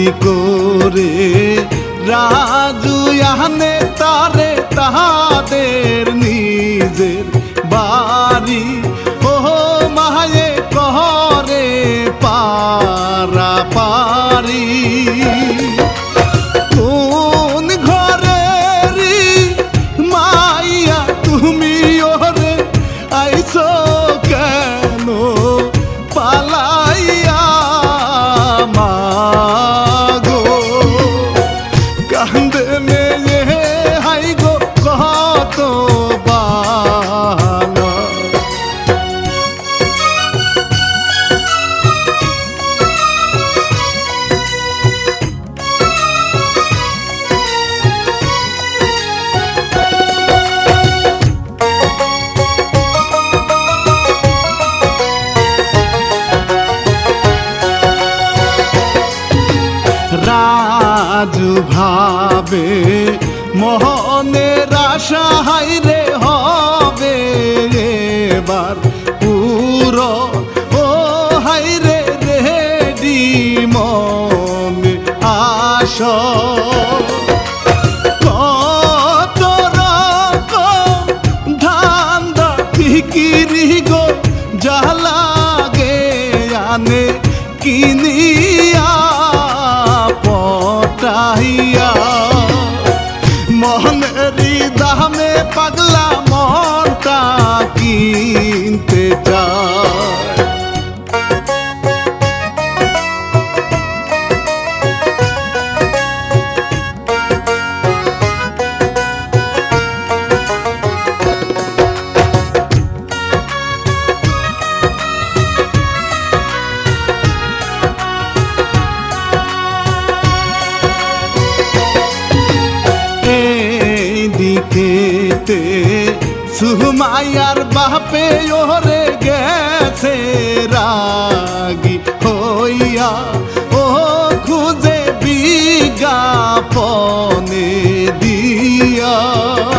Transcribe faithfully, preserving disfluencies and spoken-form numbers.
করে রাজু আনে তারে তাহাদের নিজের বাড়ি ও মায়ে করে পারা পারি কোন ঘরেরই মাইয়া তুমি ওরে আইছো কেন পালাইয়া মাগো কান্দে মেয়ে হাই গো কত বালা রাজু ভাবে মোহনের আশা হাইরে হবে এবার পুরো ও হাইরে রেডি মনে আশা কত রকম ধান্দা ফিকিরি গো জালাগে আনে কিনিয়া পটাইয়া মনেরি দামে পাগলা মনটা কিনতে চায় দিকেতে সুমাইয়ার বাপে ওরে গেছে রাগি হইয়া ও খুঁজে বিজ্ঞাপনে দিয়া